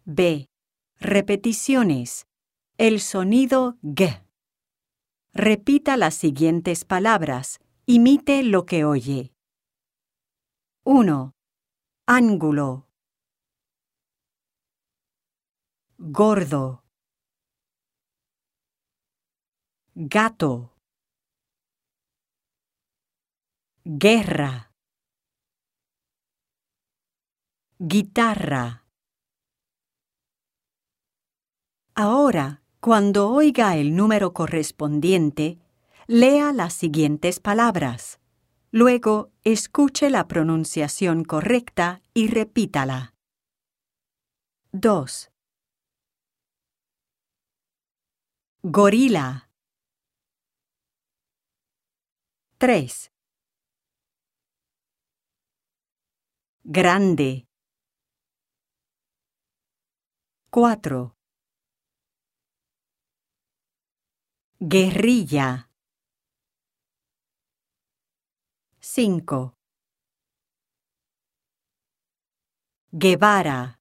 B. Repeticiones. El sonido G. Repita las siguientes palabras. Imite lo que oye. 1. Ángulo. Gordo. Gato. Guerra. Guitarra. Ahora, cuando oiga el número correspondiente, lea las siguientes palabras. Luego, escuche la pronunciación correcta y repítala. 2. Gorila. 3. Grande. 4. Guerrilla. 5. Guevara.